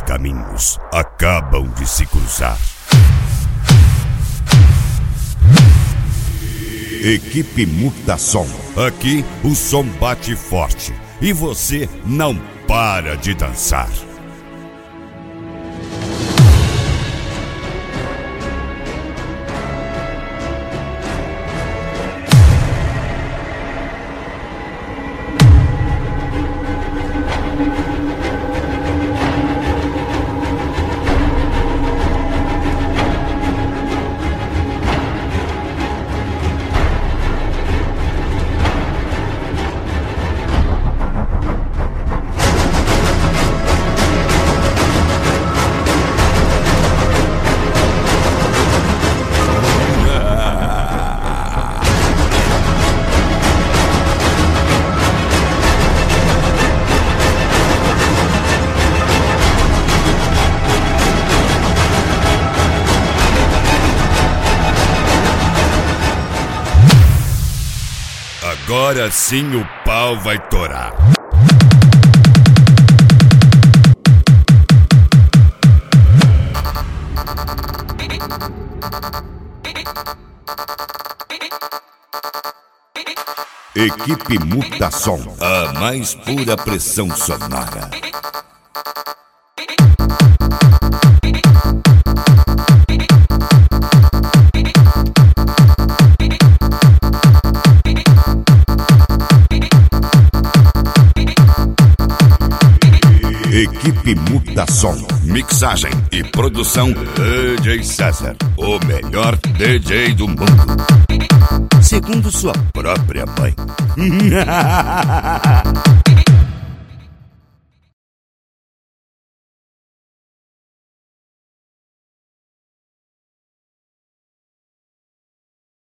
caminhos acabam de se cruzar. Equipe Mutasom. Aqui o som bate forte e você não para de dançar. Agora sim o pau vai torar. Equipe Mutasom, a mais pura pressão sonora. Equipe Mutasom, mixagem e produção DJ César, o melhor DJ do mundo, segundo sua própria mãe.